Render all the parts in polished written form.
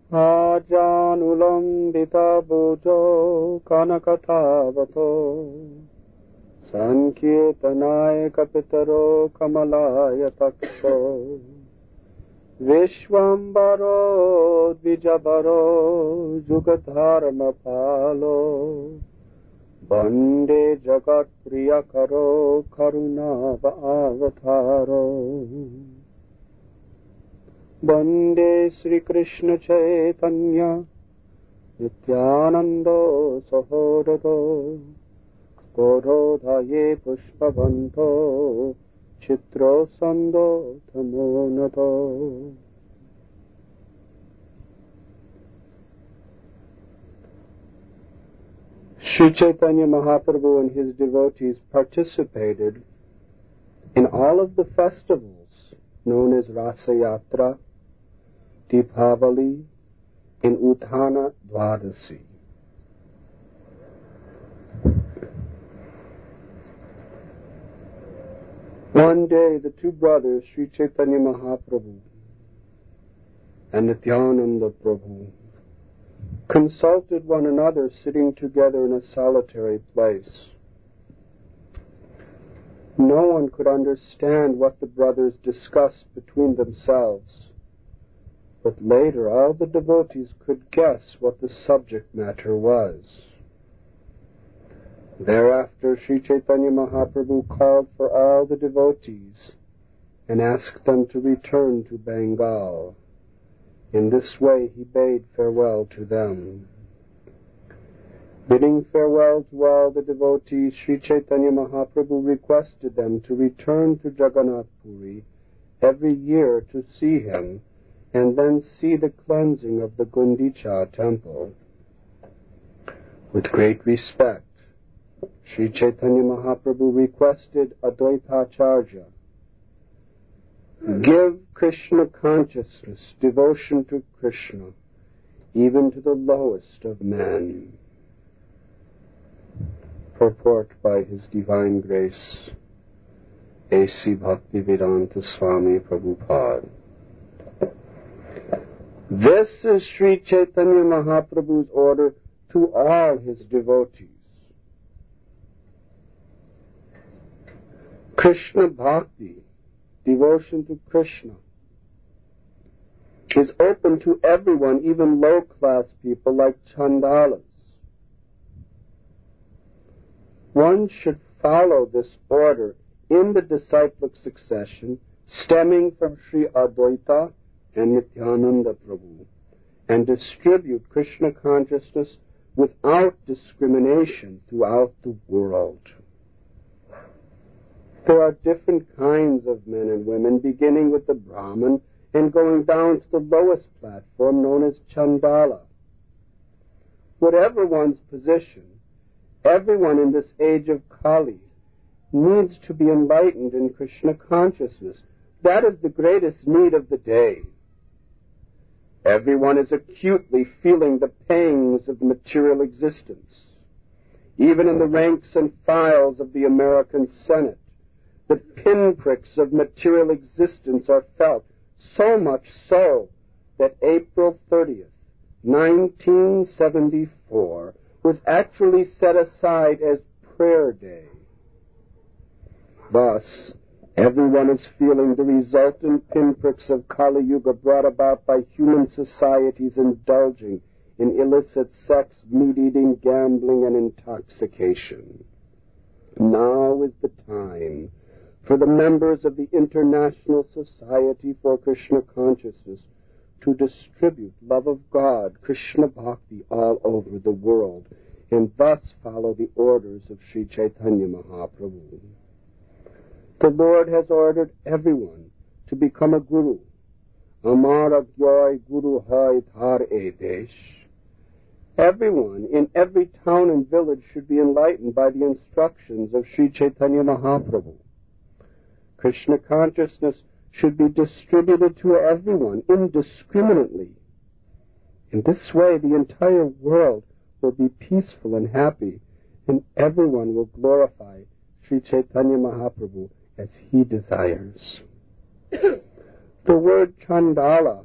Ajanulambita bujo kanakatavato Sankirtanaya kapitaro kamalaya takto Vishwambaro dvijabaro jugadharma palo Bande jagat priyakaro karunava avataro Bande Sri Krishna Chaitanya Nityanando Sahodato Gododhaye Pushpavanto Chitro Sando Tamonato. Sri Chaitanya Mahaprabhu and his devotees participated in all of the festivals known as Rasa Yatra, Deepavali, and Uthana Dwadasi. One day the two brothers, Sri Chaitanya Mahaprabhu and Nityananda Prabhu, consulted one another sitting together in a solitary place. No one could understand what the brothers discussed between themselves, but later all the devotees could guess what the subject matter was. Thereafter Sri Chaitanya Mahaprabhu called for all the devotees and asked them to return to Bengal. In this way he bade farewell to them. Bidding farewell to all the devotees, Sri Chaitanya Mahaprabhu requested them to return to Jagannath Puri every year to see him and then see the cleansing of the Gundicha temple. With great respect, Sri Chaitanya Mahaprabhu requested Advaitacharya, give Krishna consciousness, devotion to Krishna, even to the lowest of men. Purport by His Divine Grace, A.C. Bhaktivedanta Swami Prabhupada. This is Sri Chaitanya Mahaprabhu's order to all his devotees. Krishna Bhakti, devotion to Krishna, is open to everyone, even low-class people like Chandalas. One should follow this order in the disciplic succession stemming from Sri Advaita and Nityananda Prabhu and distribute Krishna consciousness without discrimination throughout the world. There are different kinds of men and women, beginning with the Brahmin and going down to the lowest platform known as Chandala. Whatever one's position, everyone in this age of Kali needs to be enlightened in Krishna consciousness. That is the greatest need of the day. Everyone is acutely feeling the pangs of material existence. Even in the ranks and files of the American Senate, the pinpricks of material existence are felt, so much so that April 30th, 1974, was actually set aside as prayer day. Thus, everyone is feeling the resultant pinpricks of Kali Yuga brought about by human societies indulging in illicit sex, meat-eating, gambling, and intoxication. Now is the time for the members of the International Society for Krishna Consciousness to distribute love of God, Krishna Bhakti, all over the world, and thus follow the orders of Sri Chaitanya Mahaprabhu. The Lord has ordered everyone to become a guru. Amar Agyoy Guru Hai Thar Edesh. Everyone in every town and village should be enlightened by the instructions of Sri Chaitanya Mahaprabhu. Krishna consciousness should be distributed to everyone indiscriminately. In this way, the entire world will be peaceful and happy, and everyone will glorify Sri Chaitanya Mahaprabhu as he desires. The word Chandala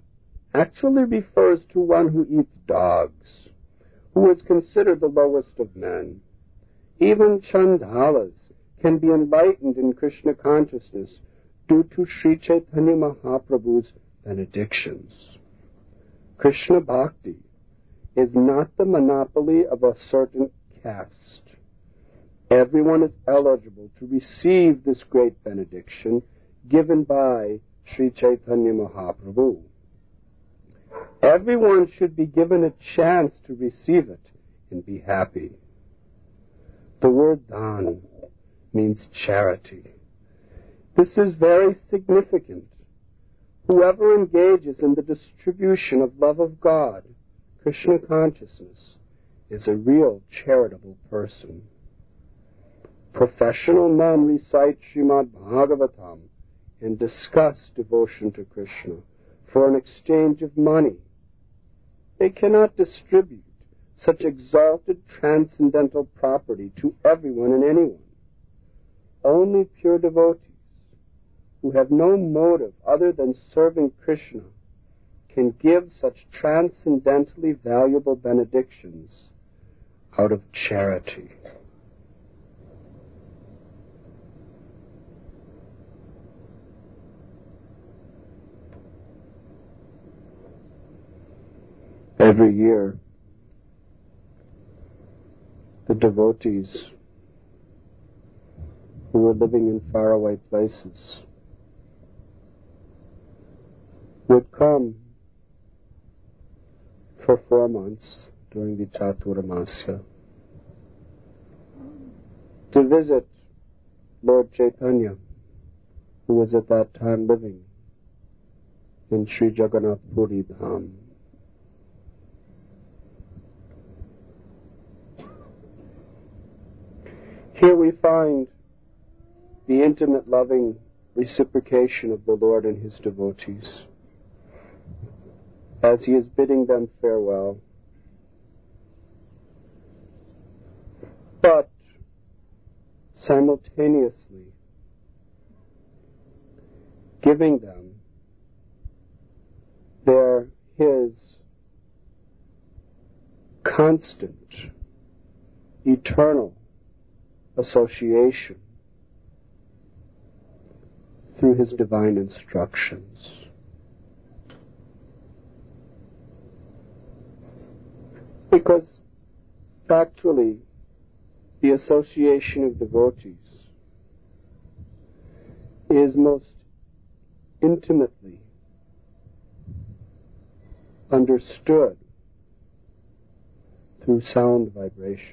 actually refers to one who eats dogs, who is considered the lowest of men. Even Chandalas can be enlightened in Krishna consciousness due to Sri Chaitanya Mahaprabhu's benedictions. Krishna Bhakti is not the monopoly of a certain caste. Everyone is eligible to receive this great benediction given by Sri Chaitanya Mahaprabhu. Everyone should be given a chance to receive it and be happy. The word dhan means charity. This is very significant. Whoever engages in the distribution of love of God, Krishna consciousness, is a real charitable person. Professional men recite Srimad Bhagavatam and discuss devotion to Krishna for an exchange of money. They cannot distribute such exalted transcendental property to everyone and anyone. Only pure devotees who have no motive other than serving Krishna can give such transcendentally valuable benedictions out of charity. Every year, the devotees who are living in faraway places would come for 4 months during the Chaturamasya to visit Lord Chaitanya, who was at that time living in Sri Jagannath Puri Dham. Here we find the intimate, loving reciprocation of the Lord and His devotees as He is bidding them farewell. But simultaneously giving them His constant, eternal association through His divine instructions. Because actually the association of devotees is most intimately understood through sound vibration.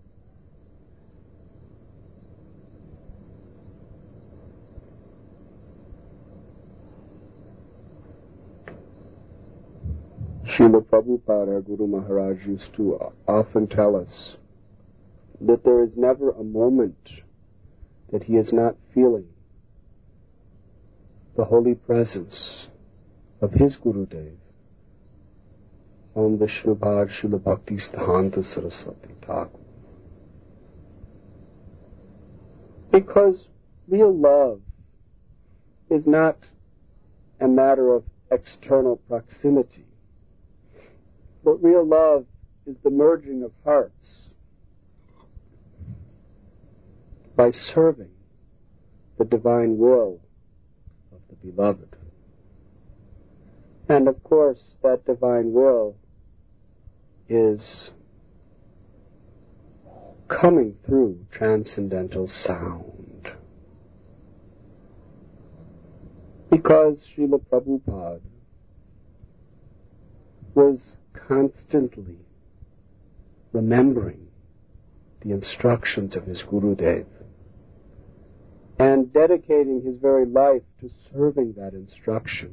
Srila Prabhupada, our Guru Maharaj, used to often tell us that there is never a moment that he is not feeling the holy presence of his Gurudev. Om Vishnu Bhad Srila Bhakti Stahanta Saraswati Thakur. Because real love is not a matter of external proximity, but real love is the merging of hearts by serving the divine will of the beloved. And of course, that divine will is coming through transcendental sound. Because Srila Prabhupada was constantly remembering the instructions of his Gurudev and dedicating his very life to serving that instruction.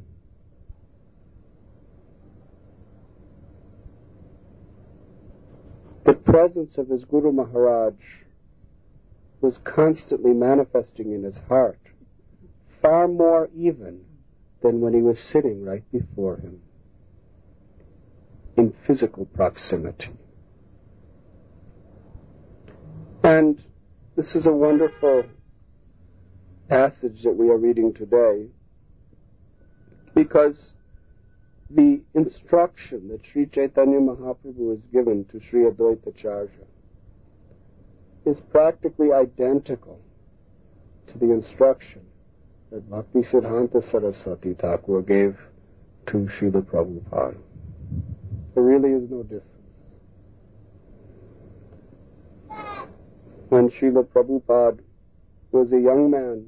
The presence of his Guru Maharaj was constantly manifesting in his heart, far more even than when he was sitting right before him in physical proximity. And this is a wonderful passage that we are reading today, because the instruction that Sri Chaitanya Mahaprabhu has given to Sri Advaita Acharya is practically identical to the instruction that Bhakti Siddhanta Saraswati Thakur gave to Srila Prabhupada. There really is no difference. When Srila Prabhupada was a young man,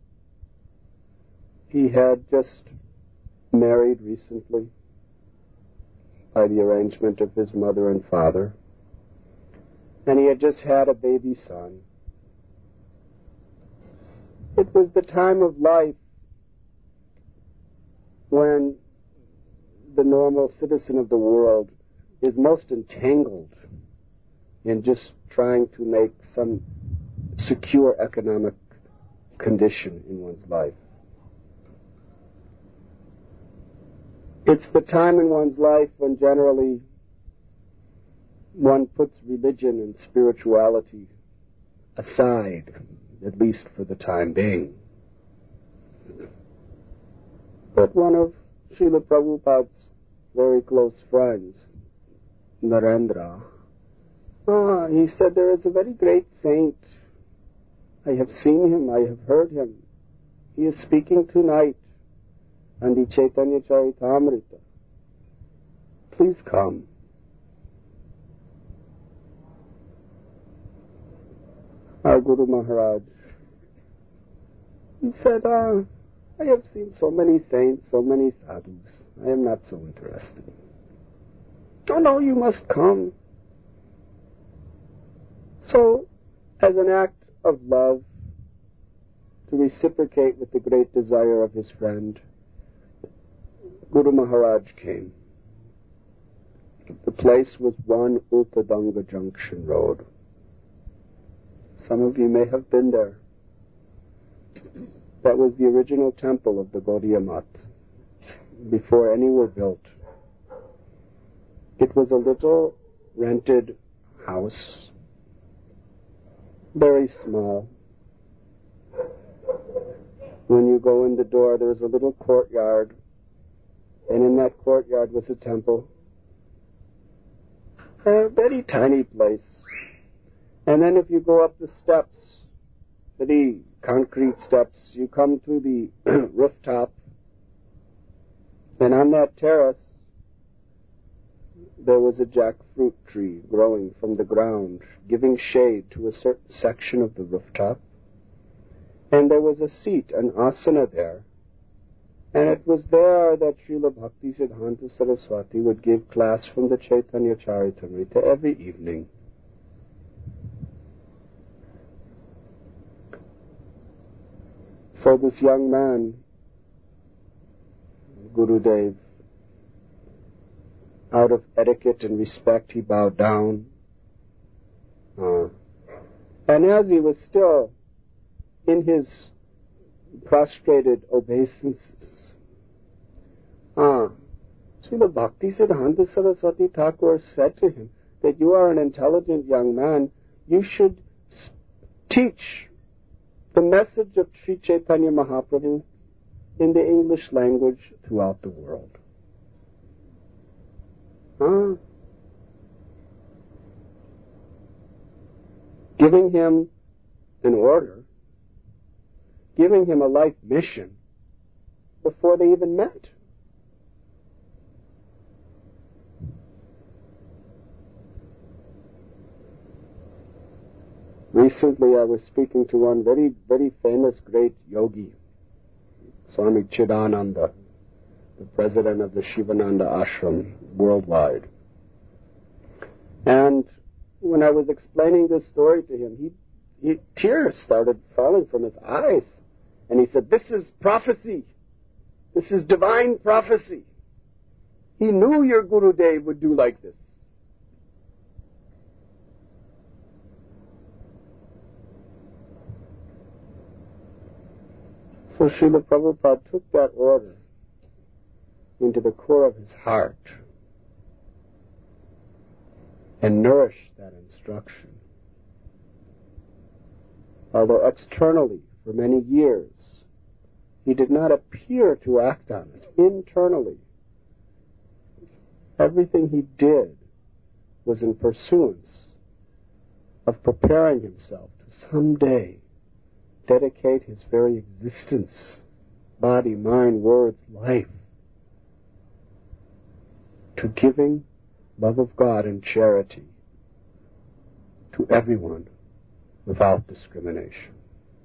he had just married recently by the arrangement of his mother and father, and he had just had a baby son. It was the time of life when the normal citizen of the world is most entangled in just trying to make some secure economic condition in one's life. It's the time in one's life when generally one puts religion and spirituality aside, at least for the time being. But one of Srila Prabhupada's very close friends, Narendra, he said, there is a very great saint. I have seen him, I have heard him. He is speaking tonight on the Chaitanya Charitamrita. Please come. Our Guru Maharaj, he said, I have seen so many saints, so many sadhus. I am not so interested. Oh no, you must come. So, as an act of love, to reciprocate with the great desire of his friend, Guru Maharaj came. The place was 1 Ultadanga Junction Road. Some of you may have been there. That was the original temple of the Gaudiya Math, before any were built. It was a little rented house, very small. When you go in the door, there was a little courtyard, and in that courtyard was a temple. A very tiny place. And then if you go up the steps, the concrete steps, you come to the rooftop, and on that terrace there was a jackfruit tree growing from the ground, giving shade to a certain section of the rooftop. And there was a seat, an asana there. And it was there that Srila Bhakti Siddhanta Saraswati would give class from the Chaitanya Charitamrita every evening. So this young man, Gurudev, out of etiquette and respect, he bowed down. And as he was still in his prostrated obeisances, Srila Bhakti Siddhanta Saraswati Thakur said to him that you are an intelligent young man, you should teach the message of Sri Chaitanya Mahaprabhu in the English language throughout the world. Giving him an order, giving him a life mission before they even met. Recently I was speaking to one very, very famous great yogi, Swami Chidananda, the president of the Shivananda Ashram worldwide. And when I was explaining this story to him, tears started falling from his eyes. And he said, this is prophecy. This is divine prophecy. He knew your Gurudev would do like this. So Srila Prabhupada took that order into the core of his heart and nourished that instruction. Although externally, for many years, he did not appear to act on it. Internally, Everything he did was in pursuance of preparing himself to someday dedicate his very existence, body, mind, words, life, to giving love of God and charity to everyone without discrimination.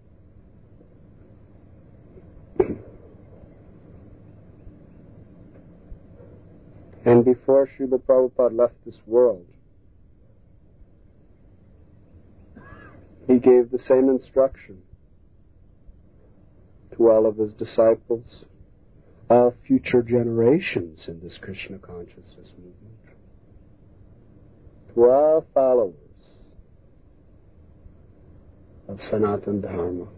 And before Srila Prabhupada left this world, he gave the same instruction to all of his disciples, all future generations in this Krishna consciousness movement, to all followers of Sanatana Dharma.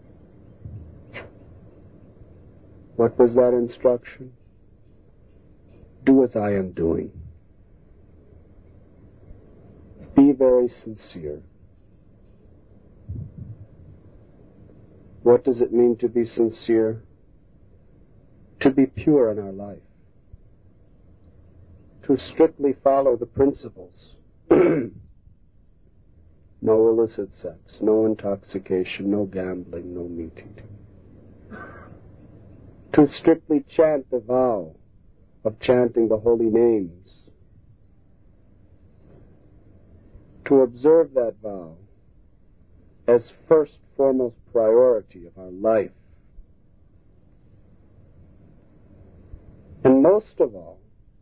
What was that instruction? Do as I am doing. Be very sincere. What does it mean to be sincere? To be pure in our life. To strictly follow the principles. No illicit sex, no intoxication, no gambling, no meat eating. To strictly chant the vow of chanting the holy names. To observe that vow as first foremost priority of our life. And most of all,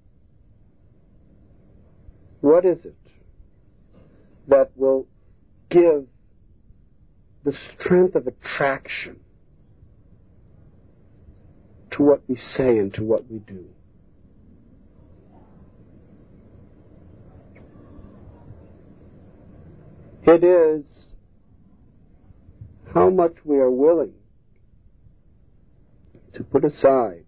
what is it that will give the strength of attraction to what we say and to what we do? It is how much we are willing to put aside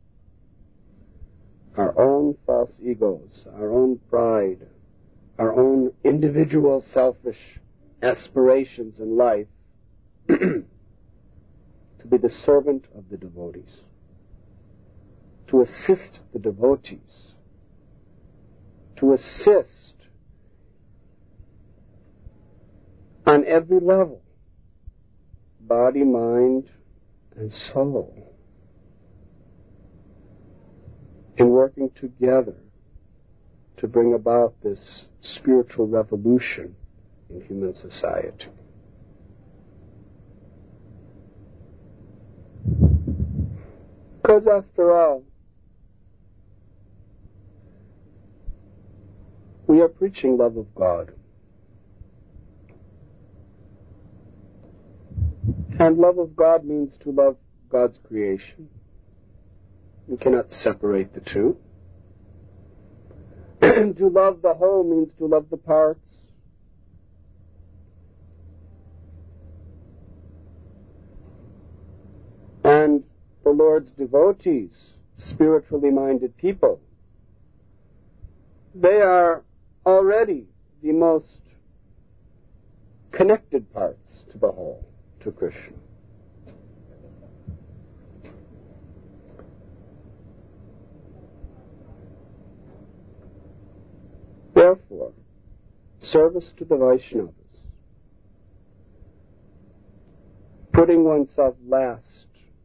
our own false egos, our own pride, our own individual selfish aspirations in life to be the servant of the devotees, to assist the devotees, to assist on every level, body, mind, and soul, in working together to bring about this spiritual revolution in human society. Because after all, we are preaching love of God. And love of God means to love God's creation. We cannot separate the two. To love the whole means to love the parts. And the Lord's devotees, spiritually minded people, they are already the most connected parts to the whole, to Krishna. Therefore, service to the Vaishnavas, putting oneself last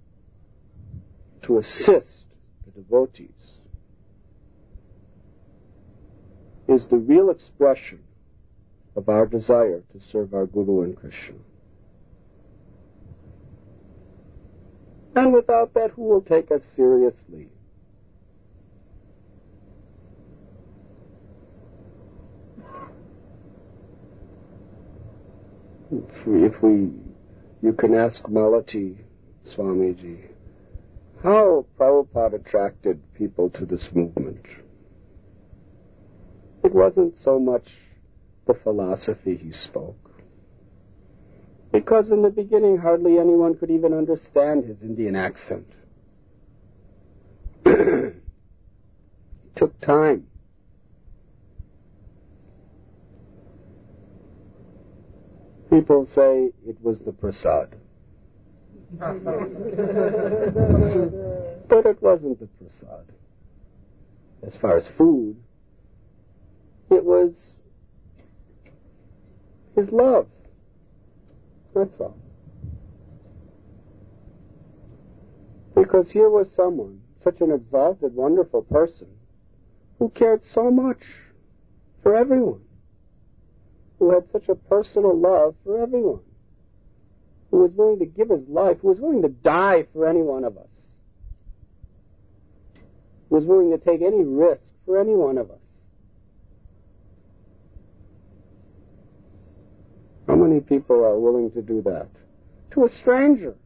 to assist the devotees, is the real expression of our desire to serve our Guru and Krishna. And without that, who will take us seriously? You can ask Malati Swamiji, how Prabhupada attracted people to this movement. It wasn't so much the philosophy he spoke, because in the beginning hardly anyone could even understand his Indian accent. It took time. People say it was the prasad. But it wasn't the prasad. as far as food. It was his love. That's all. Because here was someone, such an exalted, wonderful person, who cared so much for everyone, who had such a personal love for everyone, who was willing to give his life, who was willing to die for any one of us, who was willing to take any risk for any one of us. How many people are willing to do that? To a stranger.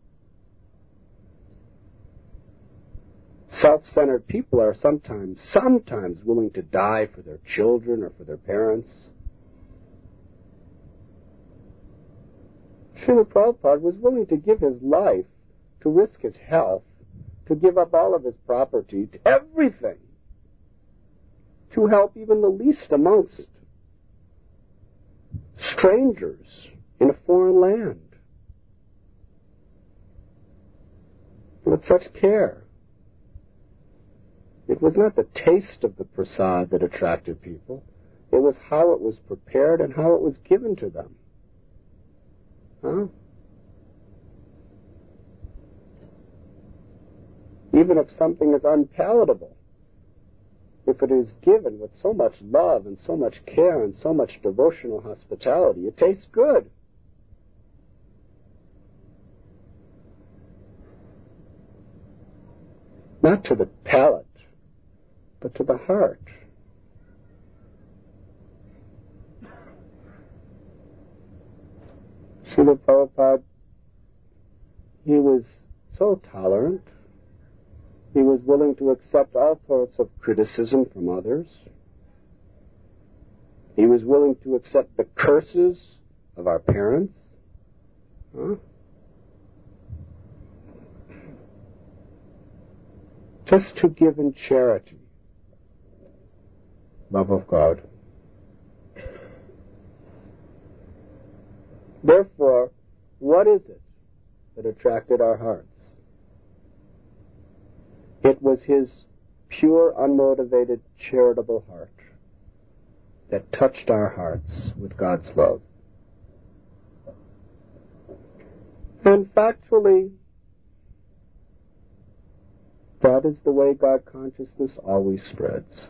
Self-centered people are sometimes willing to die for their children or for their parents. Srila Prabhupada was willing to give his life, to risk his health, to give up all of his property, to everything, to help even the least amongst strangers in a foreign land. With such care. It was not the taste of the prasad that attracted people. It was how it was prepared and how it was given to them. Huh? Even if something is unpalatable, if it is given with so much love and so much care and so much devotional hospitality, it tastes good. Not to the palate, but to the heart. Srila Prabhupada, he was so tolerant. He was willing to accept all sorts of criticism from others. He was willing to accept the curses of our parents. Huh? Just to give in charity. Love of God. Therefore, what is it that attracted our hearts? It was his pure, unmotivated, charitable heart that touched our hearts with God's love. And factually, that is the way God consciousness always spreads.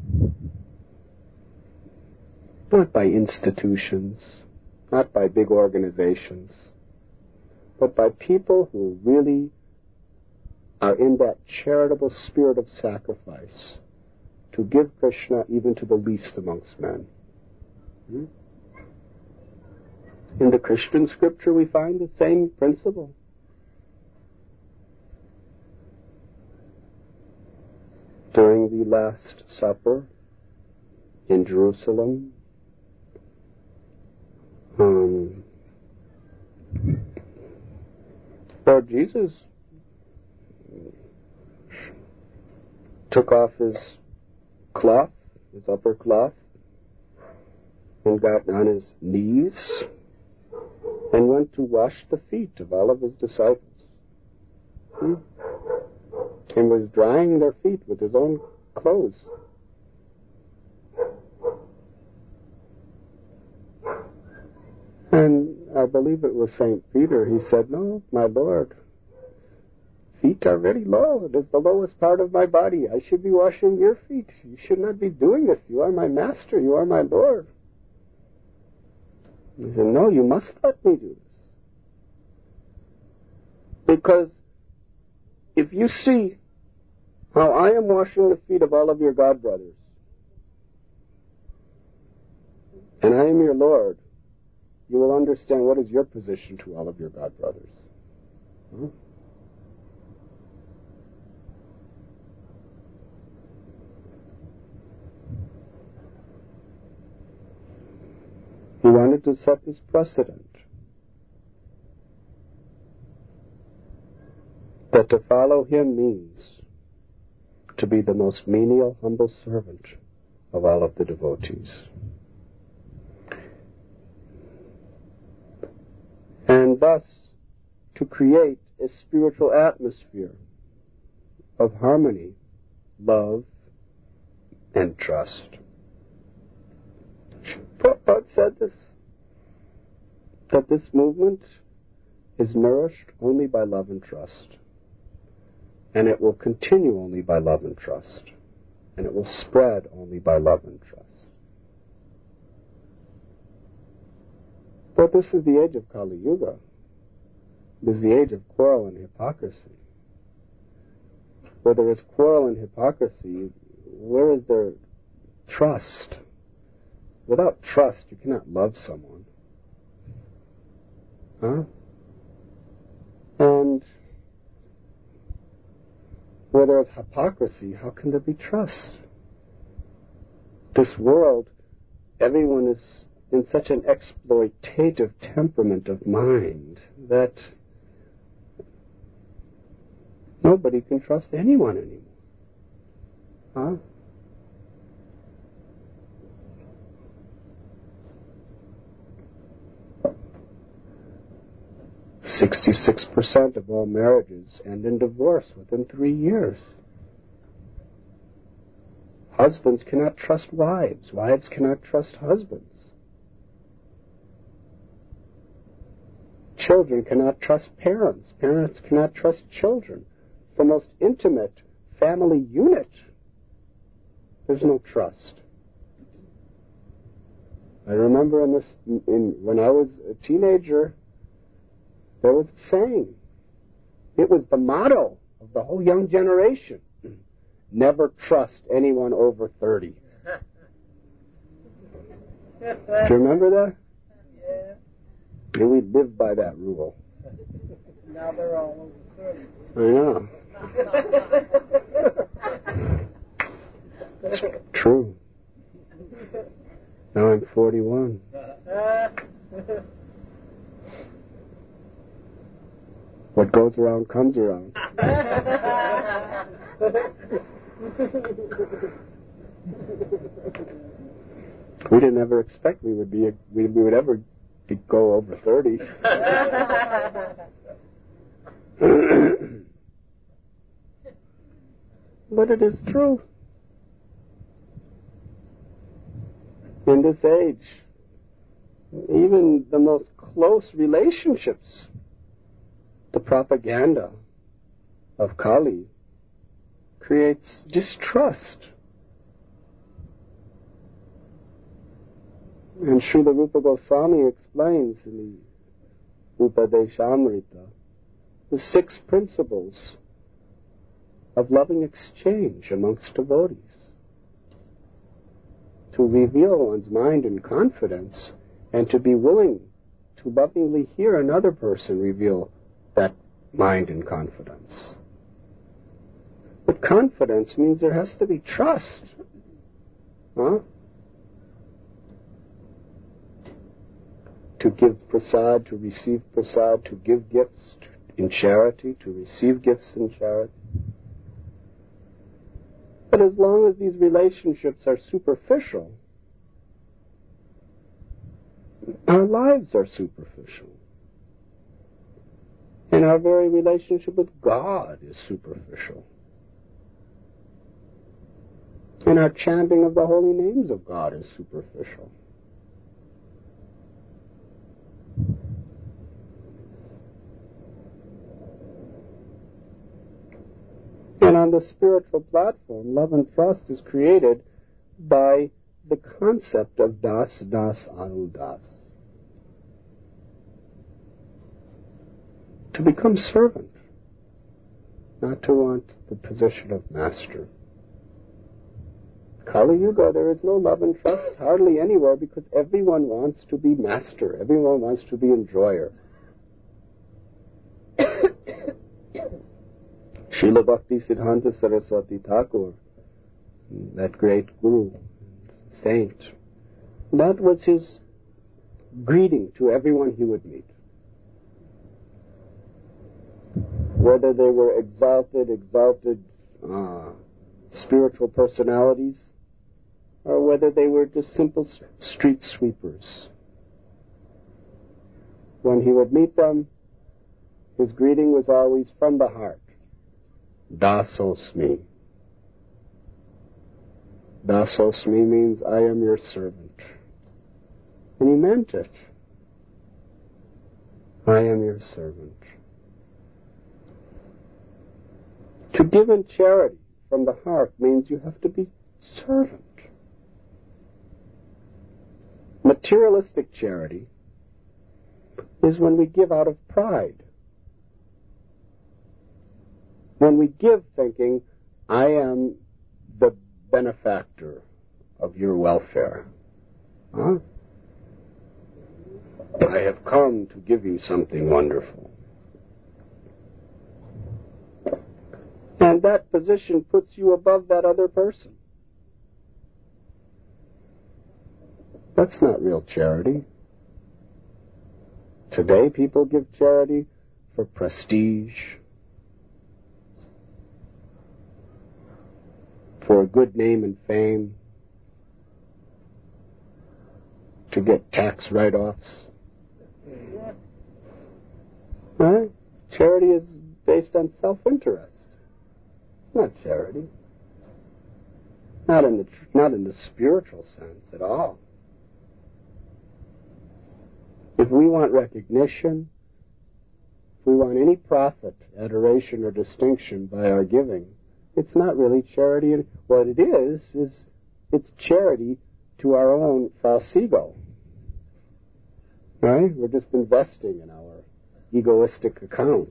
Not by institutions, not by big organizations, but by people who really are in that charitable spirit of sacrifice to give Krishna even to the least amongst men. In the Christian scripture we find the same principle. During the Last Supper in Jerusalem, Lord Jesus took off his cloth, his upper cloth, and got on his knees and went to wash the feet of all of his disciples. And was drying their feet with his own clothes. And I believe it was St. Peter, he said, "No, my Lord, feet are very low. It is the lowest part of my body. I should be washing your feet. You should not be doing this. You are my master. You are my Lord." He said, "No, you must let me do this. Because if you see how I am washing the feet of all of your God brothers, and I am your Lord, you will understand what is your position to all of your God brothers." He wanted to set this precedent that to follow him means to be the most menial, humble servant of all of the devotees. And thus to create a spiritual atmosphere of harmony, love, and trust. Prabhupada said this, that this movement is nourished only by love and trust. And it will continue only by love and trust. And it will spread only by love and trust. But this is the age of Kali Yuga. It is the age of quarrel and hypocrisy. Where there is quarrel and hypocrisy, where is there trust? Without trust, you cannot love someone. Huh? And where there is hypocrisy, how can there be trust? This world, everyone is in such an exploitative temperament of mind that nobody can trust anyone anymore. Huh? "66% of all marriages end in divorce within 3 years. Husbands cannot trust wives. Wives cannot trust husbands. Children cannot trust parents. Parents cannot trust children. The most intimate family unit, there's no trust. I remember when I was a teenager, there was a saying. It was the motto of the whole young generation. Never trust anyone over 30. Do you remember that? Yeah. And we lived by that rule. Now they're all over 30. I know. It's true. Now I'm 41. What goes around comes around. We didn't ever expect we would ever go over 30. But it is true. In this age, even the most close relationships, the propaganda of Kali creates distrust. And Srila Rupa Goswami explains in the Upadeshamrita the 6 principles of loving exchange amongst devotees. To reveal one's mind in confidence and to be willing to lovingly hear another person reveal that mind in confidence. But confidence means there has to be trust. Huh? To give prasad, to receive prasad, to give gifts in charity, to receive gifts in charity. But as long as these relationships are superficial, our lives are superficial. And our very relationship with God is superficial. And our chanting of the holy names of God is superficial. And on the spiritual platform, love and trust is created by the concept of das, das, anudas. To become servant, not to want the position of master. Kali Yuga, there is no love and trust hardly anywhere because everyone wants to be master. Everyone wants to be enjoyer. Srila Bhakti Siddhanta Saraswati Thakur, that great guru, saint, that was his greeting to everyone he would meet. Whether they were exalted spiritual personalities, or whether they were just simple street sweepers. When he would meet them, his greeting was always from the heart. Dasosmi. Dasosmi means I am your servant. And he meant it. I am your servant. To give in charity from the heart means you have to be servant. Materialistic charity is when we give out of pride. When we give thinking, I am the benefactor of your welfare. Huh? I have come to give you something wonderful. And that position puts you above that other person. That's not real charity. Today people give charity for prestige, for a good name and fame, to get tax write-offs. Right? Charity is based on self-interest. It's not charity. Not in the spiritual sense at all. If we want recognition, if we want any profit, adoration, or distinction by our giving, it's not really charity. What it is it's charity to our own false ego. Right? We're just investing in our egoistic account.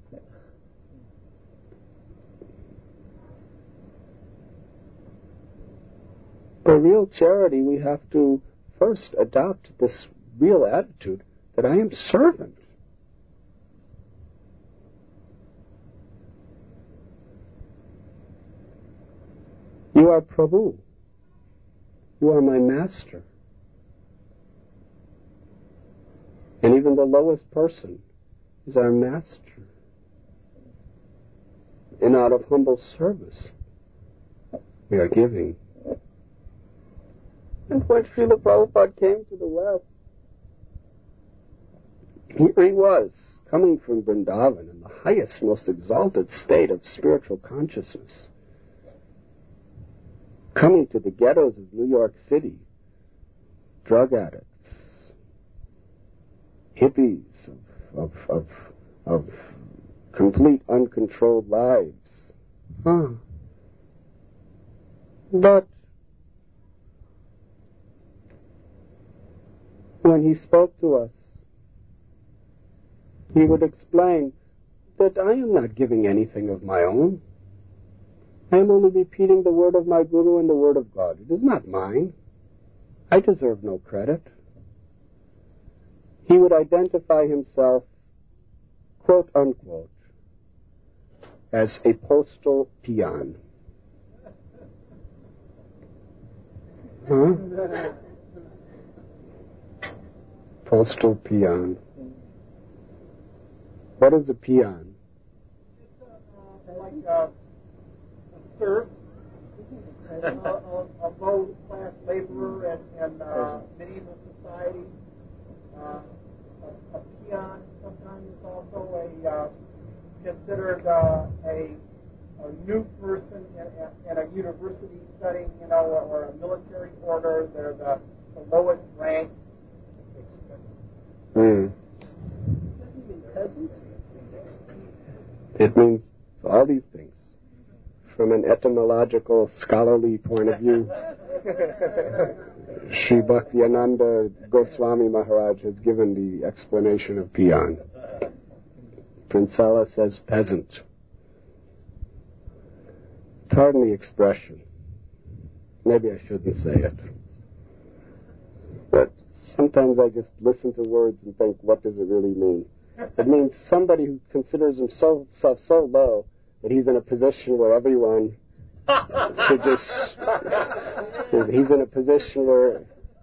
For real charity, we have to first adopt this real attitude that I am servant. You are Prabhu. You are my master. And even the lowest person is our master. And out of humble service, we are giving. And when Srila Prabhupada came to the West, here he was, coming from Vrindavan in the highest, most exalted state of spiritual consciousness, coming to the ghettos of New York City, drug addicts, hippies of complete uncontrolled lives. But when he spoke to us, he would explain that I am not giving anything of my own. I am only repeating the word of my Guru and the word of God. It is not mine. I deserve no credit. He would identify himself, quote unquote, as a postal peon. Postal peon. What is a peon? Like a serf, a low-class laborer in medieval society. A peon sometimes is also considered a new person in a university setting, or a military order. They're the lowest rank. It means all these things. From an etymological, scholarly point of view, Sri Bhaktiyananda Goswami Maharaj has given the explanation of peon. Prinsella says peasant. Pardon the expression. Maybe I shouldn't say it. But sometimes I just listen to words and think, what does it really mean? It means somebody who considers himself so low that he's in a position where everyone should just... He's in a position where...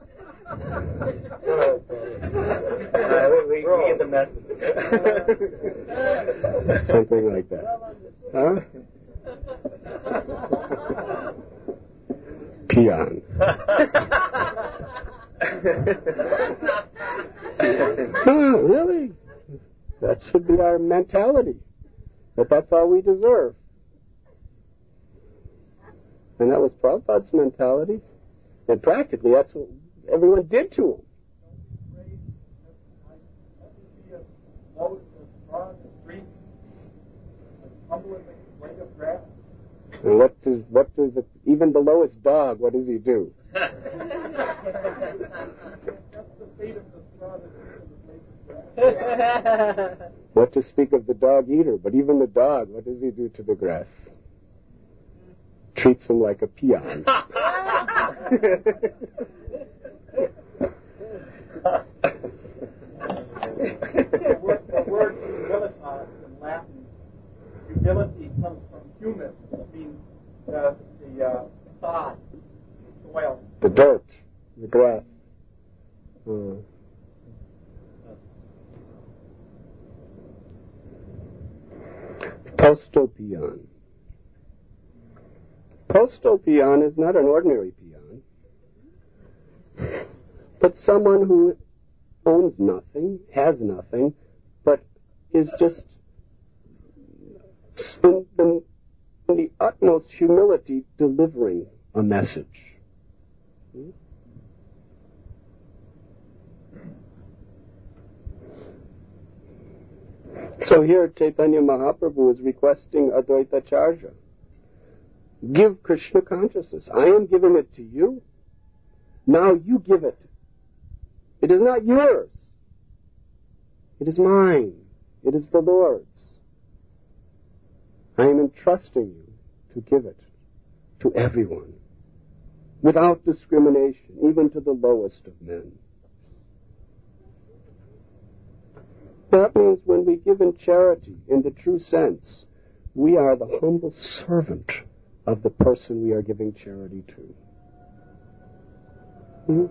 We get the message. Something like that. Huh? Peon. Really? That should be our mentality. That that's all we deserve. And that was Prabhupada's mentality. And practically that's what everyone did to him. And what does even the lowest dog, what does he do? What to speak of the dog eater, but even the dog, what does he do to the grass? Treats him like a peon. The word humilitas in Latin, humility comes from humus, which means the sod, the soil. The dirt, the grass. Postopion. Postopion is not an ordinary peon, but someone who owns nothing, has nothing, but is just in the utmost humility delivering a message. So here Chaitanya Mahaprabhu is requesting Advaita Charya. Give Krishna consciousness. I am giving it to you. Now you give it. It is not yours. It is mine. It is the Lord's. I am entrusting you to give it to everyone, without discrimination, even to the lowest of men. That means when we give in charity, in the true sense, we are the humble servant of the person we are giving charity to.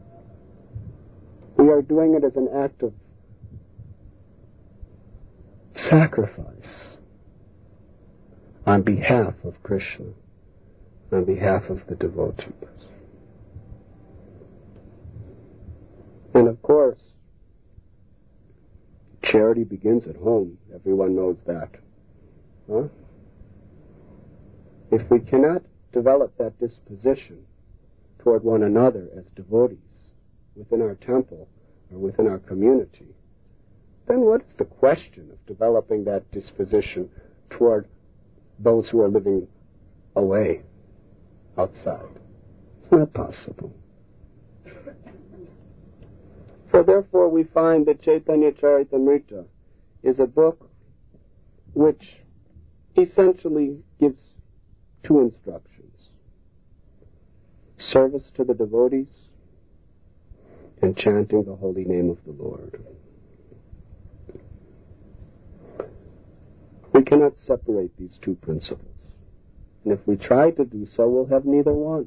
We are doing it as an act of sacrifice on behalf of Krishna, on behalf of the devotees. And of course, charity begins at home. Everyone knows that. Huh? If we cannot develop that disposition toward one another as devotees within our temple or within our community, then what is the question of developing that disposition toward those who are living away, outside? It's not possible. So therefore we find that Chaitanya Charitamrita is a book which essentially gives two instructions: service to the devotees and chanting the holy name of the Lord. We cannot separate these two principles. And if we try to do so, we'll have neither one.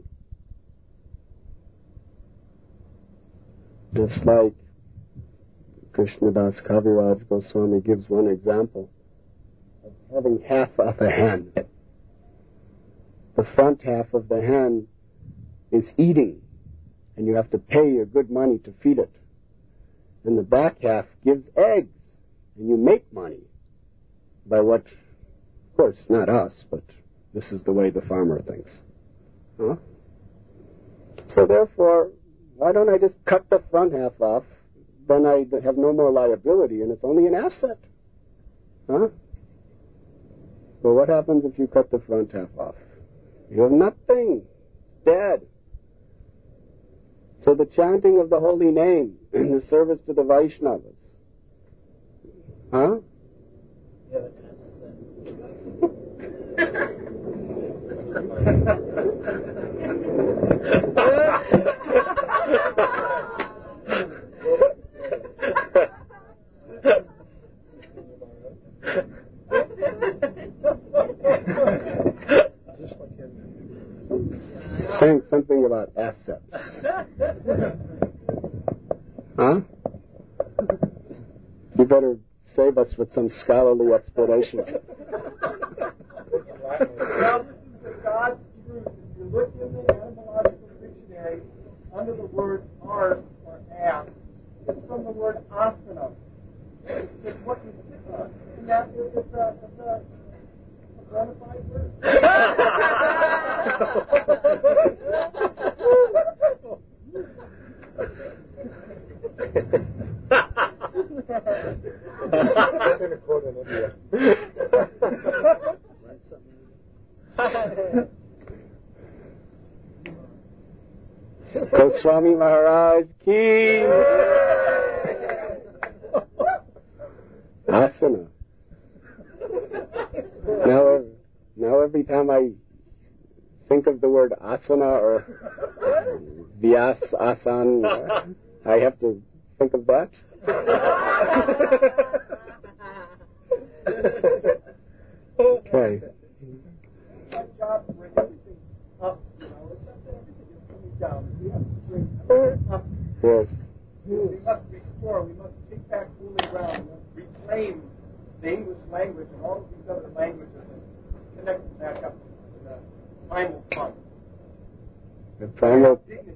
Just like Krishnadas Kaviraj Goswami gives one example of having half of a hen. The front half of the hen is eating, and you have to pay your good money to feed it. And the back half gives eggs, and you make money by what, of course, not us, but this is the way the farmer thinks. Huh? So therefore, why don't I just cut the front half off? Then I have no more liability, and it's only an asset. Huh? Well, what happens if you cut the front half off? You have nothing. It's dead. So the chanting of the holy name and the service to the Vaishnavas. Huh? Saying something about assets. Huh? You better save us with some scholarly explanation. Well, this is the God's truth. If you look in the etymological dictionary, under the word arse or ass, it's from the word asana. It's what you sit on. And that is a bona fide word. Goswami Maharaj ki. Asana. Now every time I think of the word asana or vyas asan, I have to think of that. Okay. Our job to bring everything up, everything is coming down. We have to bring everything up. Yes. We must restore, we must take back holy ground, we must reclaim the English language and all of these other languages and connect them back up to the primal tongue. The primal dignity.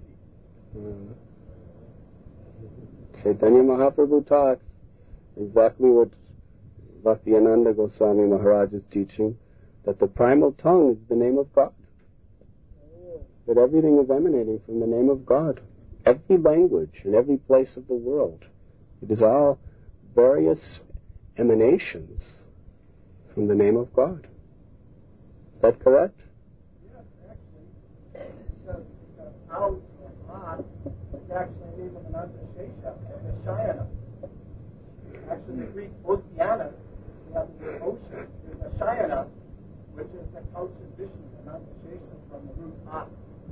Chaitanya Mahaprabhu taught exactly what Bhaktiyananda Goswami Maharaj is teaching, that the primal tongue is the name of God. That everything is emanating from the name of God. Every language in every place of the world. It is all various emanations from the name of God. Is that correct? Yes, actually. The house or lot is actually the name of an Antashesha, the Shayana. Actually, the Greek Oceanus, the ocean, is a Shayana, which is the couch of Vishnu, an Antashesha from the root At.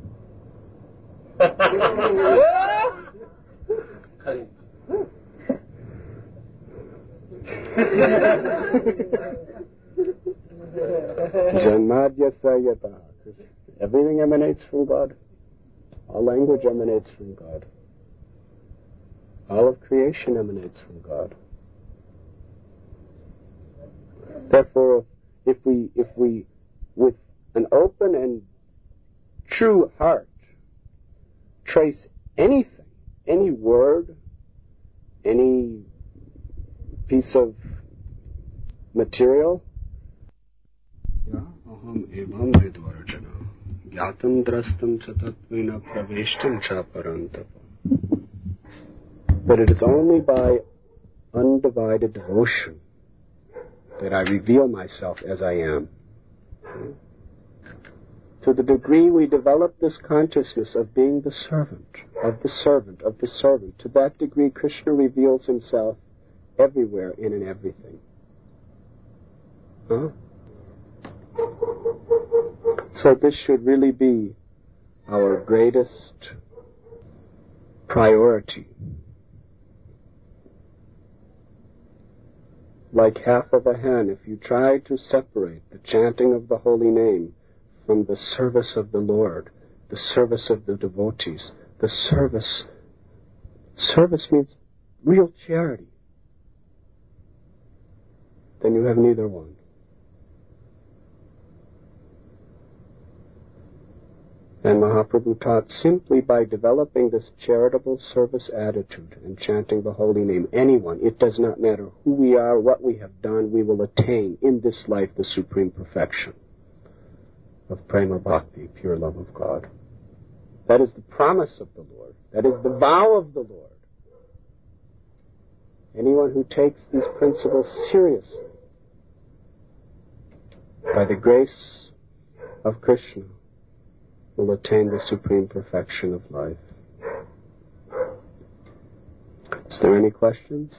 Janmadya Sayata. Everything emanates from God. All language emanates from God. All of creation emanates from God. Therefore, if we, with an open and true heart, trace anything, any word, any piece of material, aham evam vidvarjana gyatam drastam chatatvena praveshtam chaparantapa. But it is only by undivided devotion that I reveal myself as I am. To the degree we develop this consciousness of being the servant, of the servant, of the servant, to that degree Krishna reveals himself everywhere, in and everything. Huh? So this should really be our greatest priority. Like half of a hen, if you try to separate the chanting of the holy name from the service of the Lord, the service of the devotees, the service means real charity, then you have neither one. And Mahaprabhu taught simply by developing this charitable service attitude and chanting the holy name, anyone, it does not matter who we are, what we have done, we will attain in this life the supreme perfection of prema bhakti, pure love of God. That is the promise of the Lord. That is the vow of the Lord. Anyone who takes these principles seriously, by the grace of Krishna, will attain the supreme perfection of life. Is there any questions?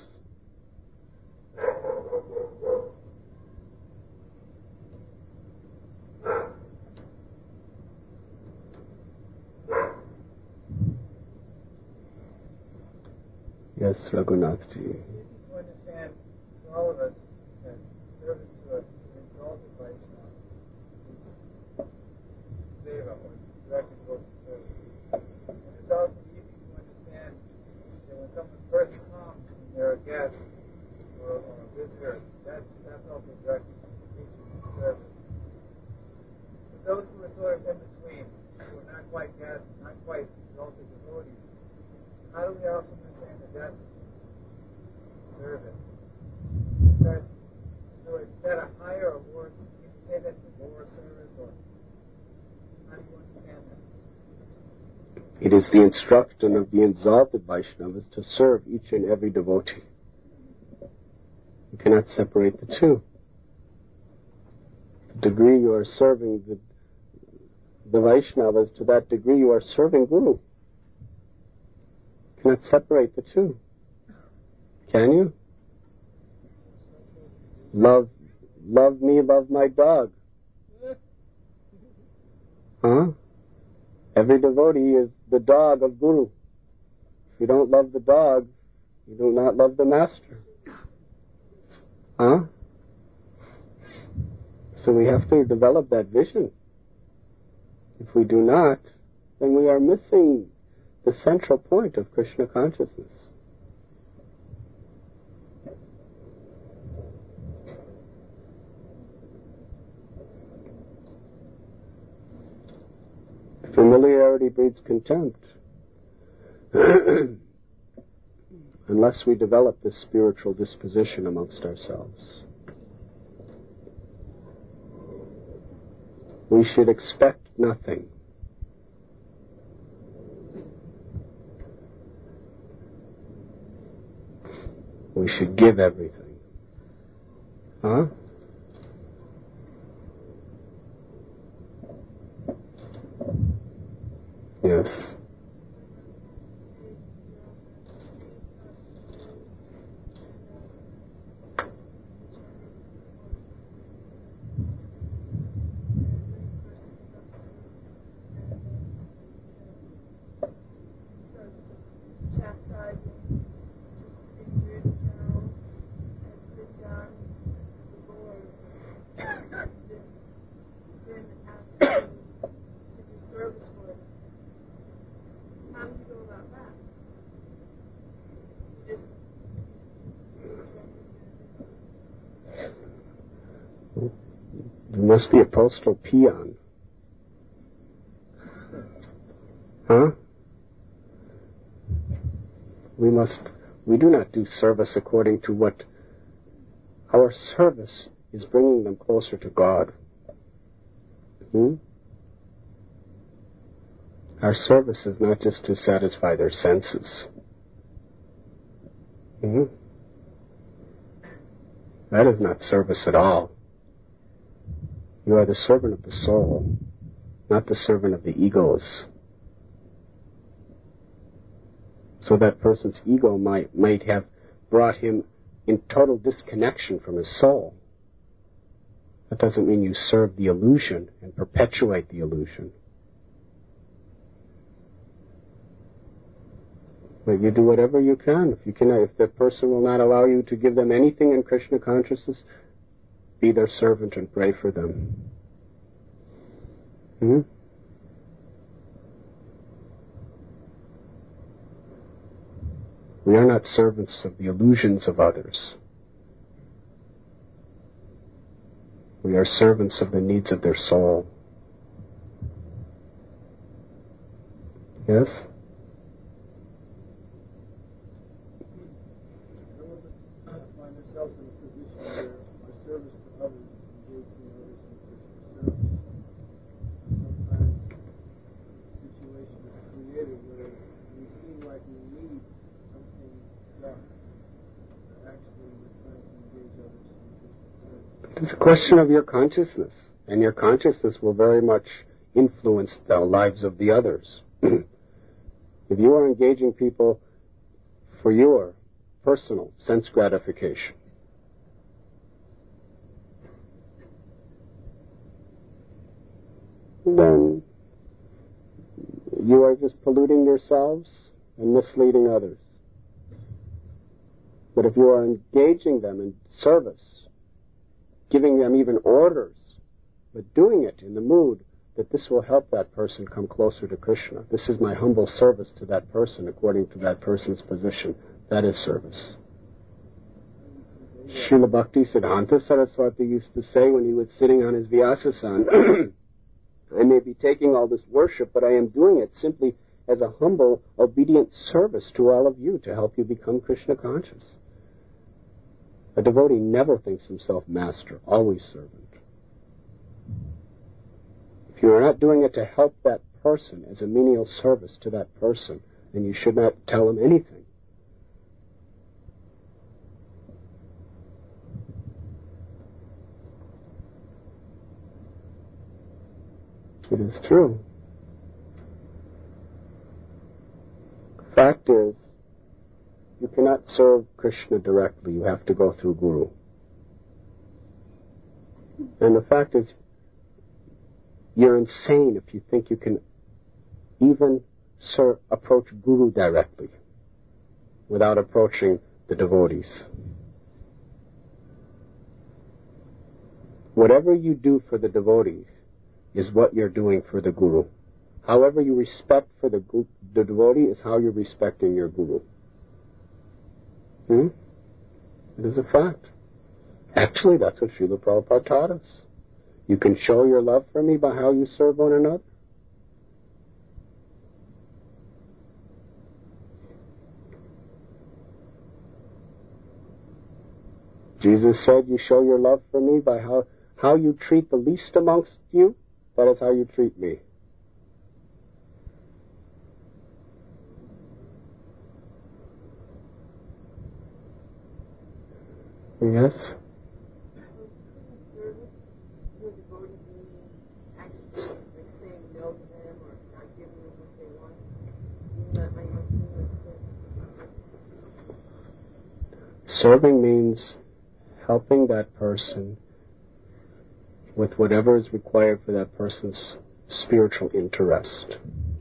Yes, Raghunathji. You need to understand, for all of us, that service to an exalted Vaishnava is seva, or direct devotion service. And it's also easy to understand that when someone first comes and they're a guest or a visitor, that's also direct teaching and service. But those who are sort of in between, who are not quite guests, not quite exalted devotees, how do we also understand that that's service? Is that a higher or lower? Can you say that's a lower service, or how do you understand that? It is the instruction of the exalted Vaishnavas to serve each and every devotee. You cannot separate the two. The degree you are serving the Vaishnavas, to that degree you are serving Guru. cannot separate the two. Can you? Love me, love my dog. Huh? Every devotee is the dog of Guru. If you don't love the dog, you do not love the master. Huh? So we have to develop that vision. If we do not, then we are missing the central point of Krishna consciousness. Familiarity breeds contempt. Unless we develop this spiritual disposition amongst ourselves. We should expect nothing. We should give everything. Huh? Yes. You must be a postal peon. Huh? We do not do service according to what our service is bringing them closer to God. Our service is not just to satisfy their senses. That is not service at all. You are the servant of the soul, not the servant of the egos. So that person's ego might have brought him in total disconnection from his soul. That doesn't mean you serve the illusion and perpetuate the illusion. But you do whatever you can. If the person will not allow you to give them anything in Krishna consciousness, be their servant and pray for them. We are not servants of the illusions of others. We are servants of the needs of their soul. Yes? Some of us find ourselves in a position where our service to others is engaging others in Krishna service. Sometimes a situation is created where we seem like we need something done, but actually we're trying to engage others in Krishna service. It's a question of your consciousness, and your consciousness will very much influence the lives of the others. If you are engaging people for your personal sense gratification, then you are just polluting yourselves and misleading others. But if you are engaging them in service, giving them even orders, but doing it in the mood that this will help that person come closer to Krishna. This is my humble service to that person according to that person's position. That is service. Srila Bhakti Siddhanta Saraswati used to say when he was sitting on his Vyasasan, I may be taking all this worship, but I am doing it simply as a humble, obedient service to all of you to help you become Krishna conscious. A devotee never thinks himself master, always servant. If you are not doing it to help that person as a menial service to that person, then you should not tell him anything. It is true. The fact is, You cannot serve Krishna directly. You have to go through Guru. And the fact is, you're insane if you think you can even approach Guru directly without approaching the devotees. Whatever you do for the devotees is what you're doing for the Guru. However you respect for the devotee is how you're respecting your Guru. It is a fact. Actually, that's what Srila Prabhupada taught us. You can show your love for me by how you serve one another. Jesus said, you show your love for me by how you treat the least amongst you. That is how you treat me. Yes? Serving means helping that person with whatever is required for that person's spiritual interest.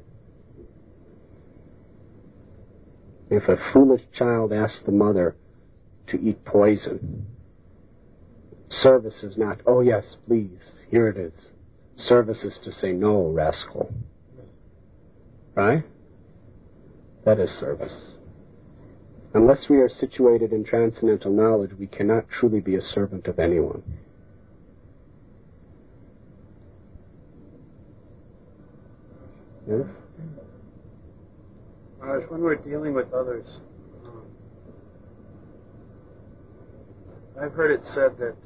If a foolish child asks the mother to eat poison, service is not, oh yes, please, here it is. Service is to say, no, rascal. Right? That is service. Unless we are situated in transcendental knowledge, we cannot truly be a servant of anyone. Yes? When we're dealing with others, I've heard it said that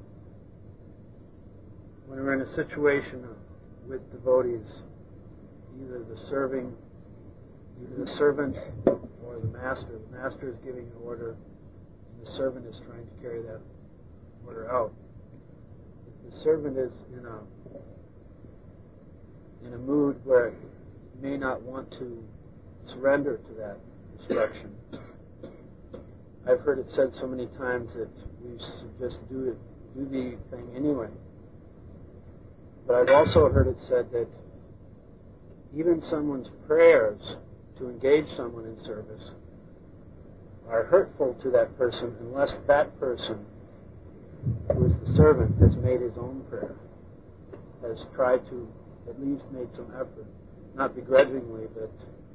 when we're in a situation with devotees, either the servant or the master is giving an order, and the servant is trying to carry that order out. If the servant is in a mood where he may not want to surrender to that instruction, I've heard it said so many times that we should just do the thing anyway. But I've also heard it said that even someone's prayers to engage someone in service are hurtful to that person unless that person, who is the servant, has made his own prayer, has tried to at least make some effort, not begrudgingly, but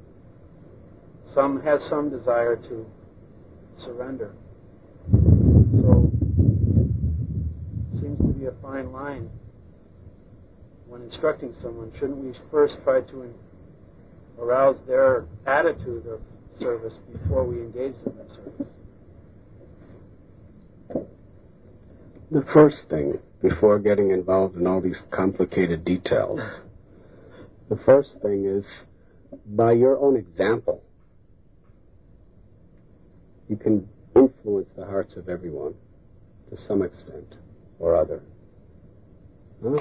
has some desire to surrender. So it seems to be a fine line when instructing someone. Shouldn't we first try to arouse their attitude of service before we engage them in service? The first thing, before getting involved in all these complicated details, the first thing is, by your own example, you can influence the hearts of everyone to some extent or other. Huh?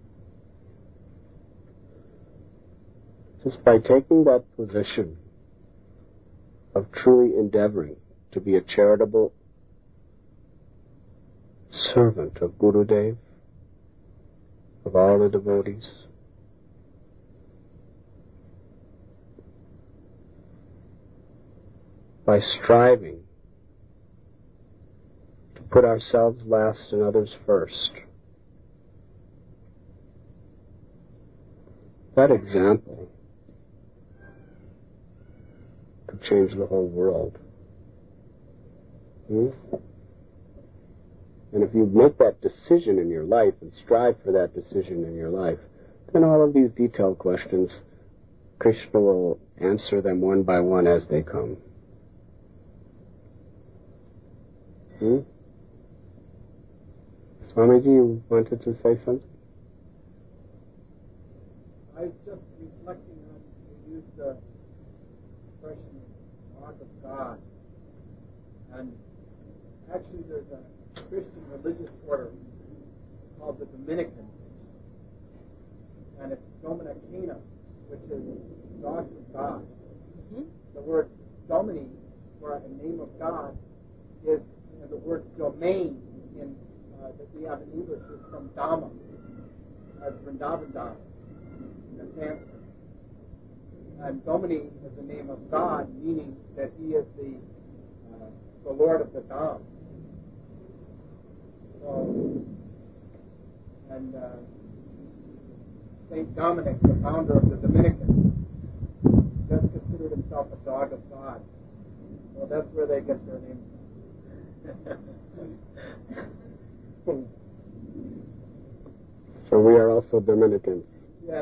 Just by taking that position of truly endeavoring to be a charitable servant of Gurudev, of all the devotees, by striving to put ourselves last and others first. That example could change the whole world. And if you make that decision in your life and strive for that decision in your life, then all of these detailed questions, Krishna will answer them one by one as they come. Swamiji, you wanted to say something? I was just reflecting on, you used the expression, mark of God. And actually there's a Christian religious order called the Dominicans. And it's Dominicana, which is dogs of God. The word Domini for a name name of God is the word domain that we have in English is from Dhamma, Vrindavan Dhamma, in Sanskrit. And Domini is the name of God, meaning that He is the Lord of the Dham. So, and Saint Dominic, the founder of the Dominicans, just considered himself a dog of God. Well, that's where they get their name from. So we are also Dominicans. Yes.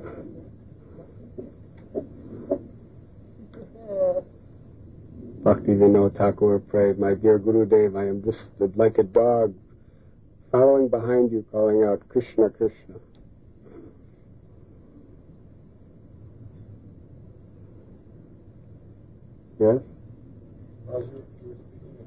Bhaktivinoda Thakur prayed, "My dear Gurudev, I am just like a dog following behind you, calling out, Krishna, Krishna." Yes? Well, you were speaking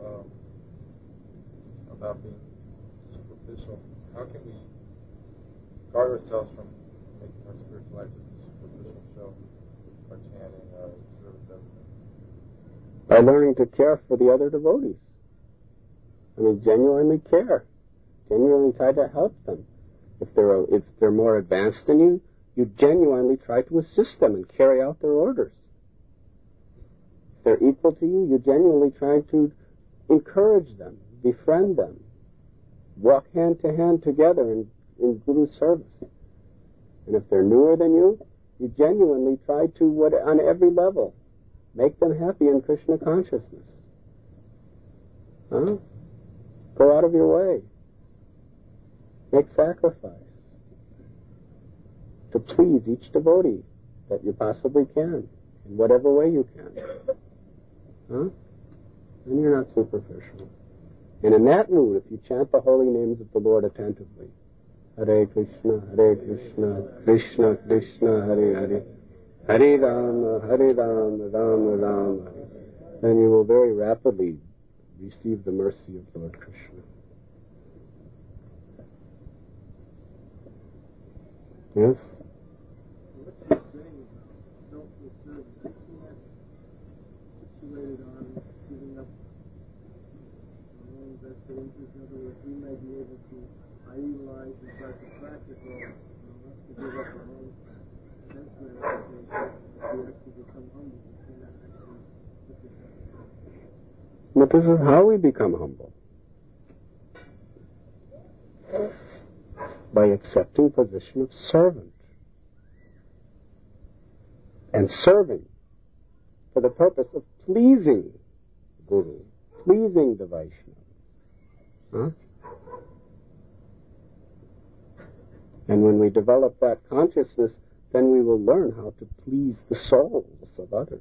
about being superficial. How can we guard ourselves from making our spiritual life just a superficial show? Our chanting, our service, everything. By learning to care for the other devotees. I mean, genuinely care. Genuinely try to help them. If they're more advanced than you, you genuinely try to assist them and carry out their orders. If they're equal to you, you genuinely try to encourage them, befriend them, walk hand to hand together in Guru service. And if they're newer than you, you genuinely try to, on every level, make them happy in Krishna consciousness. Huh? Go out of your way. Make sacrifice to please each devotee that you possibly can, in whatever way you can. Huh? Then you're not superficial. And in that mood, if you chant the holy names of the Lord attentively, Hare Krishna, Krishna Krishna, Hare Hare, Hare Rama, Rama Rama, then you will very rapidly receive the mercy of Lord Krishna. Yes? What you're saying about selfless service, isn't that situated on giving up our own vested interest? In other words, we may be able to idealize and try to practice all us to give up our own sense gratification if we actually become humble. We cannot actually put this out of practice. But this is how we become humble. By accepting position of servant. And serving for the purpose of pleasing Guru, pleasing the Vaishnava. Huh? And when we develop that consciousness, then we will learn how to please the souls of others.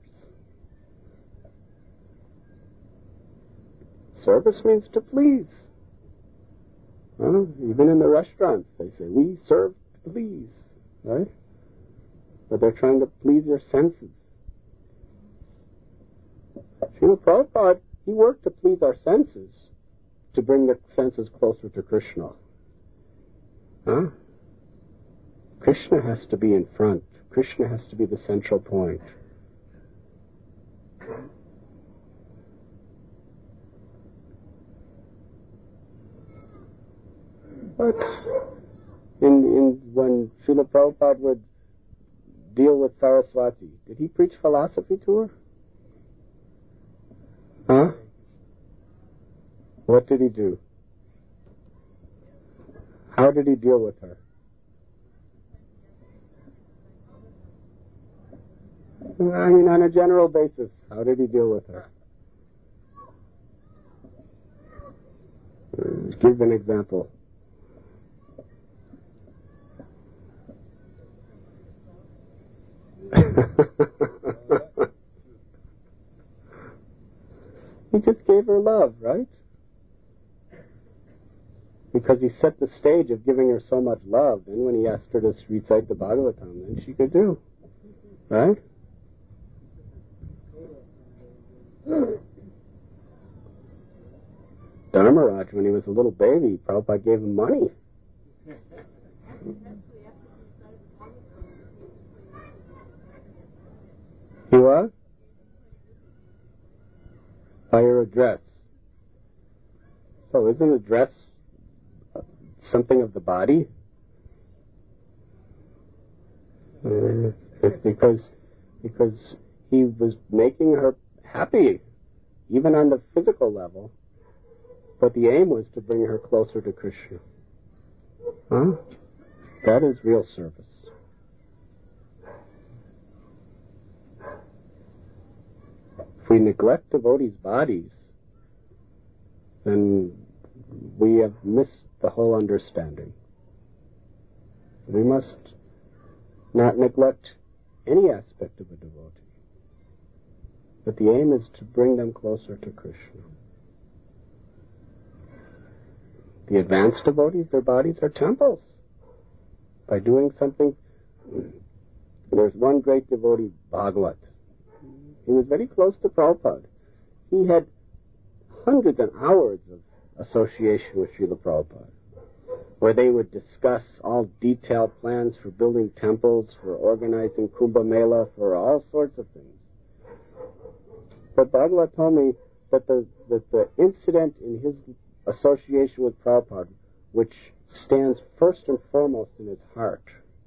Service means to please. Huh? Even in the restaurants, they say, we serve to please. Right? But they're trying to please your senses. Srila Prabhupada, he worked to please our senses, to bring the senses closer to Krishna. Huh? Krishna has to be in front. Krishna has to be the central point. But when Srila Prabhupada would deal with Saraswati, did he preach philosophy to her? Huh? What did he do? How did he deal with her? I mean, on a general basis, how did he deal with her? Give an example. He just gave her love, right? Because he set the stage of giving her so much love. Then when he asked her to recite the Bhagavatam, then she could do. Right? Dharmaraj, when he was a little baby, Prabhupada gave him money. He what? By your address. So isn't address something of the body? Because he was making her happy, even on the physical level. But the aim was to bring her closer to Krishna. Huh? That is real service. If we neglect devotees' bodies, then we have missed the whole understanding. We must not neglect any aspect of a devotee. But the aim is to bring them closer to Krishna. The advanced devotees, their bodies are temples. By doing something, there's one great devotee, Bhagavat. He was very close to Prabhupada. He had hundreds of hours of association with Srila Prabhupada, where they would discuss all detailed plans for building temples, for organizing Kumbh Mela, for all sorts of things. But Bhagavat told me that the incident in his association with Prabhupada, which stands first and foremost in his heart,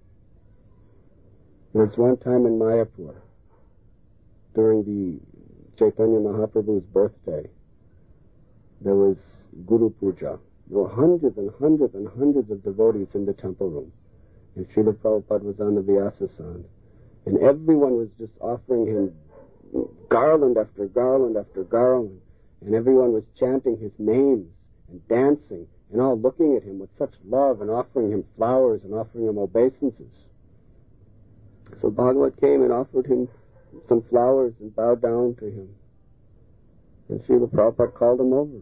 was one time in Mayapur, during the Chaitanya Mahaprabhu's birthday. There was Guru Puja. There were hundreds and hundreds and hundreds of devotees in the temple room. And Srila Prabhupada was on the Vyasasana. And everyone was just offering him garland after garland after garland. And everyone was chanting his names and dancing and all looking at him with such love and offering him flowers and offering him obeisances. So Bhagavat came and offered him some flowers and bowed down to him. And Srila Prabhupada called him over.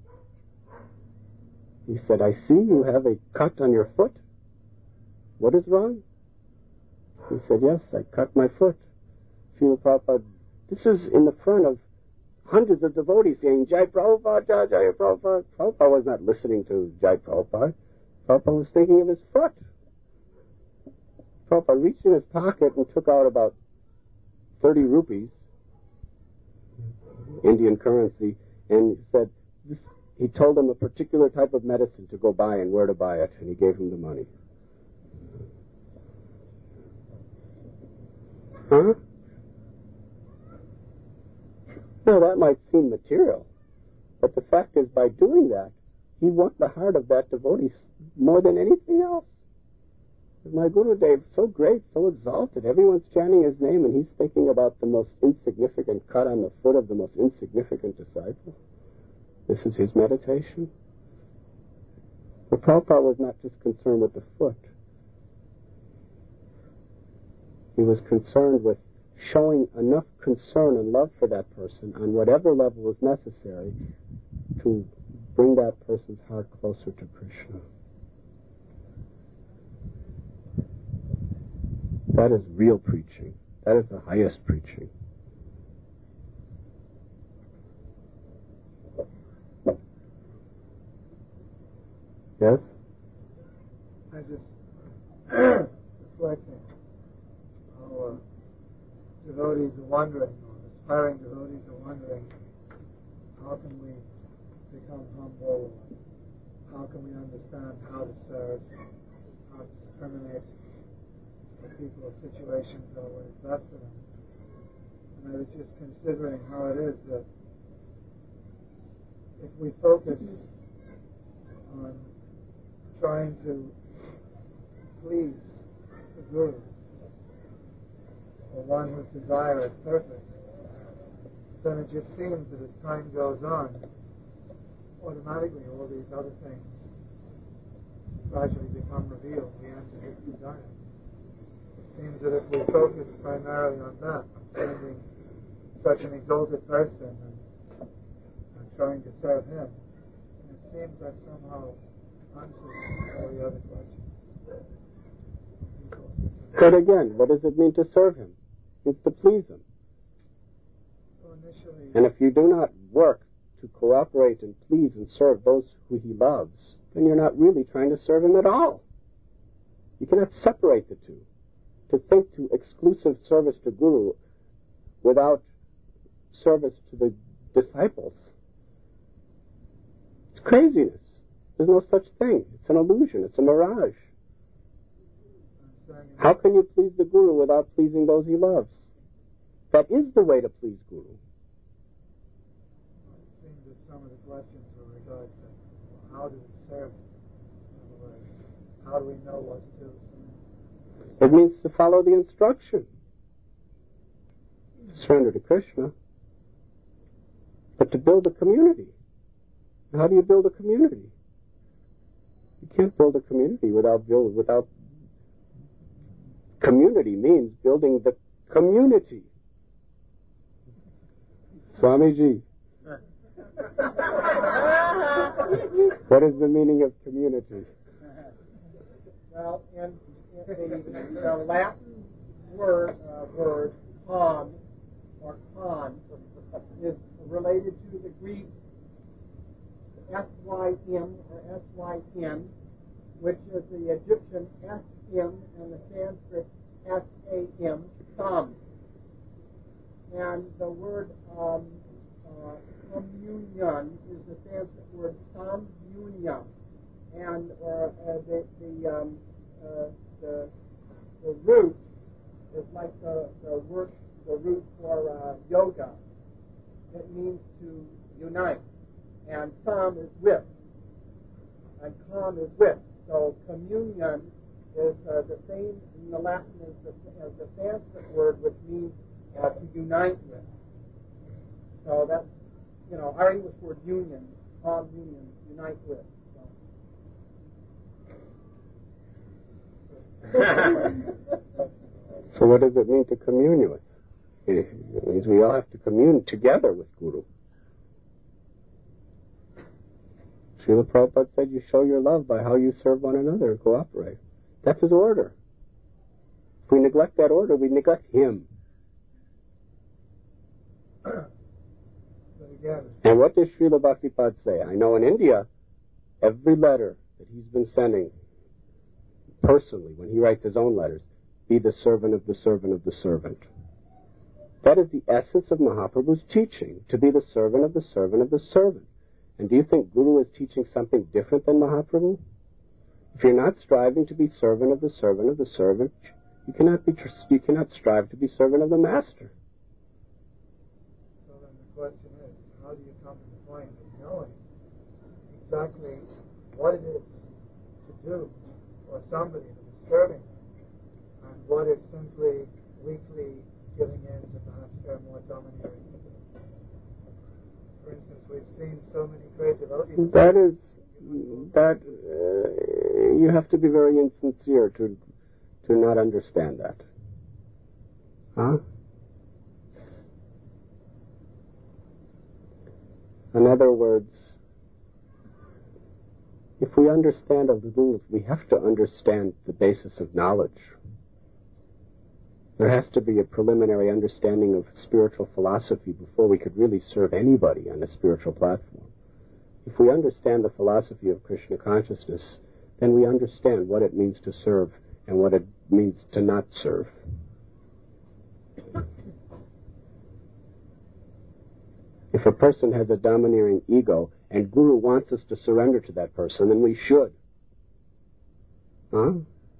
He said, "I see you have a cut on your foot. What is wrong?" He said, "Yes, I cut my foot." Srila Prabhupada, this is in the front of hundreds of devotees saying, "Jai Prabhupada, Jai Jai Prabhupada." Prabhupada was not listening to Jai Prabhupada. Prabhupada was thinking of his foot. Prabhupada reached in his pocket and took out about 30 rupees, Indian currency, and said, he told him a particular type of medicine to go buy and where to buy it, and he gave him the money. Huh? Now that might seem material, but the fact is, by doing that, he won the heart of that devotee more than anything else. My Gurudev, so great, so exalted, everyone's chanting his name, and he's thinking about the most insignificant cut on the foot of the most insignificant disciple. This is his meditation. But Prabhupada was not just concerned with the foot. He was concerned with showing enough concern and love for that person on whatever level was necessary to bring that person's heart closer to Krishna. That is real preaching. That is the highest preaching. Yes? I just reflecting how devotees are wondering, or aspiring devotees are wondering, how can we become humble? How can we understand how to serve? How to discriminate for people's situations or what is best for them? And I was just considering how it is that if we focus on trying to please the Guru, or one whose desire is perfect, then it just seems that as time goes on, automatically all these other things gradually become revealed, the end of his desire. It seems that if we focus primarily on that, finding such an exalted person and trying to serve him, it seems that somehow answers all the other questions. But again, what does it mean to serve him? It's to please him. So initially, and if you do not work to cooperate and please and serve those who he loves, then you're not really trying to serve him at all. You cannot separate the two. To think to exclusive service to Guru without service to the disciples. It's craziness. There's no such thing. It's an illusion. It's a mirage. How can you please the Guru without pleasing those he loves? That is the way to please Guru. It seems that some of the questions were regards to how do we serve? In other words, how do we know what to do? It means to follow the instruction. To surrender to Krishna. But to build a community. How do you build a community? You can't build a community without community means building the community. Swamiji. What is the meaning of community? Well, in the Latin word con or con is related to the Greek S-Y-M or S-Y-N, which is the Egyptian S-M and the Sanskrit S-A-M, Sam. And the word communion is the Sanskrit word samyunya. And the root is like the root for yoga. It means to unite. And sam is with. And com is with. So communion is the same in the Latin as the Sanskrit word, which means to unite with. So that's, our English word union, communion, unite with. So what does it mean to commune with? It means we all have to commune together with Guru. Srila Prabhupada said you show your love by how you serve one another and cooperate. That's his order. If we neglect that order, we neglect him. And what does Srila Bhaktipada say? I know in India, every letter that he's been sending, personally, when he writes his own letters, be the servant of the servant of the servant. That is the essence of Mahaprabhu's teaching, to be the servant of the servant of the servant. And do you think Guru is teaching something different than Mahaprabhu? If you're not striving to be servant of the servant of the servant, you cannot strive to be servant of the master. So then the question is, how do you come to the point of knowing exactly what it is to do for somebody to be serving, and what is simply weakly giving in to perhaps their more domineering? For instance, we've seen so many great devotees. You have to be very insincere to not understand that. Huh? In other words, if we understand a little, we have to understand the basis of knowledge. There has to be a preliminary understanding of spiritual philosophy before we could really serve anybody on a spiritual platform. If we understand the philosophy of Krishna consciousness, then we understand what it means to serve and what it means to not serve. If a person has a domineering ego and Guru wants us to surrender to that person, then we should. Huh?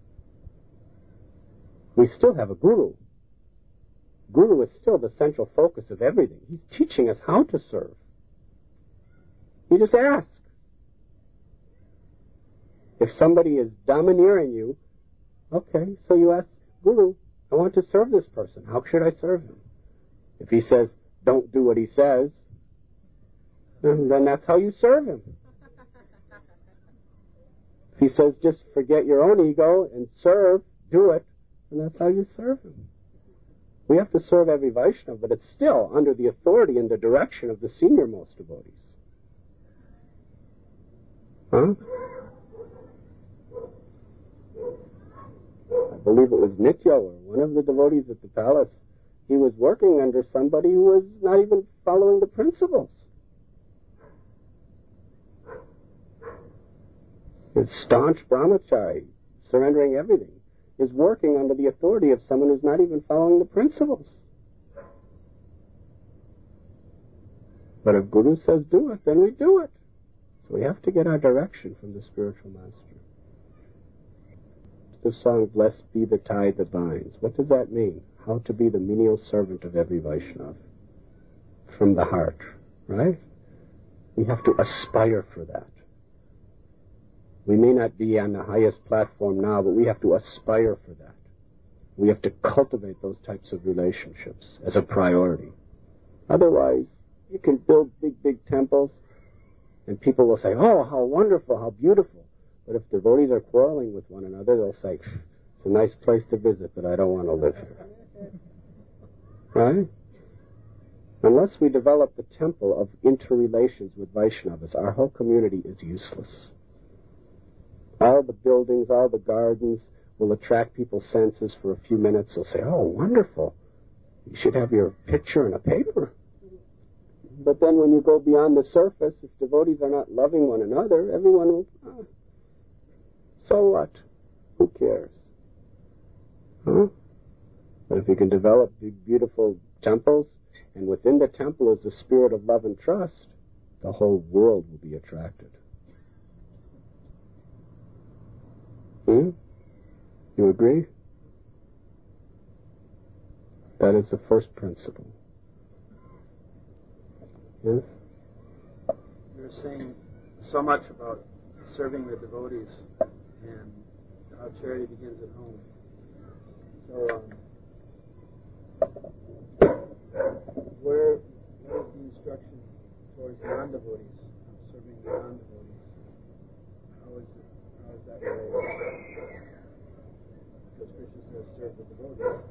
We still have a Guru. Guru is still the central focus of everything. He's teaching us how to serve. You just ask. If somebody is domineering you, okay, so you ask, Guru, I want to serve this person. How should I serve him? If he says, don't do what he says, then that's how you serve him. If he says, just forget your own ego and serve, do it, and that's how you serve him. We have to serve every Vaishnava, but it's still under the authority and the direction of the senior-most devotees. Huh? I believe it was Nitya, or one of the devotees at the palace. He was working under somebody who was not even following the principles. His staunch brahmachari, surrendering everything, is working under the authority of someone who's not even following the principles. But if Guru says do it, then we do it. So we have to get our direction from the spiritual master. The song, Blessed Be the Tie That Binds. What does that mean? How to be the menial servant of every Vaishnava. From the heart, right? We have to aspire for that. We may not be on the highest platform now, but we have to aspire for that. We have to cultivate those types of relationships as a priority. Otherwise, you can build big temples, and people will say, oh, how wonderful, how beautiful. But if devotees are quarreling with one another, they'll say, it's a nice place to visit, but I don't want to live here. Right? Unless we develop the temple of interrelations with Vaishnavas, our whole community is useless. All the buildings, all the gardens will attract people's senses for a few minutes. They'll say, oh, wonderful. You should have your picture in a paper. But then when you go beyond the surface, if devotees are not loving one another, everyone will, so what? Who cares? Huh? But if you can develop big, beautiful temples, and within the temple is the spirit of love and trust, the whole world will be attracted. You agree? That is the first principle. Yes? You were saying so much about serving the devotees and how charity begins at home. So, what is the instruction towards non-devotees, serving the non-devotees? How is that related? Because Krishna says, serve the devotees.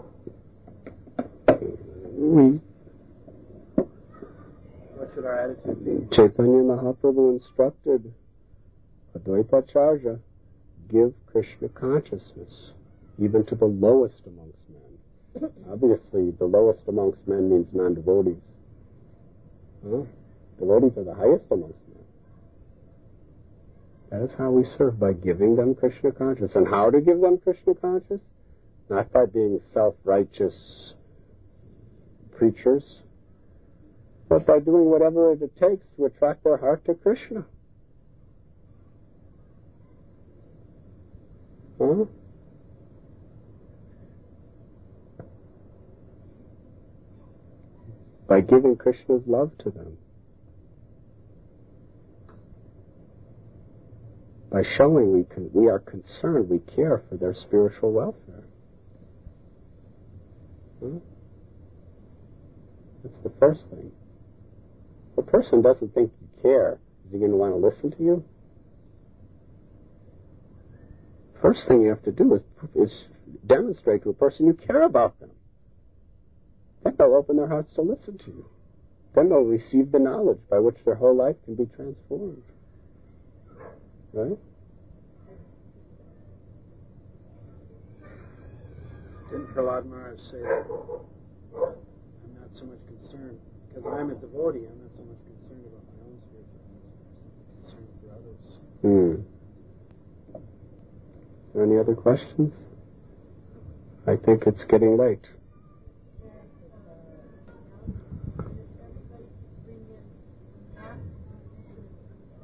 What should our attitude be? Chaitanya Mahaprabhu instructed Advaita Acharya, give Krishna consciousness, even to the lowest amongst men. Obviously, the lowest amongst men means non-devotees. Devotees are the highest amongst men. That is how we serve, by giving them Krishna consciousness. And how to give them Krishna consciousness? Not by being self-righteous preachers, but by doing whatever it takes to attract their heart to Krishna. By giving Krishna's love to them. By showing we are concerned, we care for their spiritual welfare. That's the first thing. If a person doesn't think you care, is he going to want to listen to you? First thing you have to do is demonstrate to a person you care about them. Then they'll open their hearts to listen to you. Then they'll receive the knowledge by which their whole life can be transformed. Right? Didn't Prahlad Maharaj say that I'm not so much concerned, because I'm a devotee, I'm not so much concerned about my own spiritual needs, I'm concerned for others. Are there any other questions? I think it's getting late.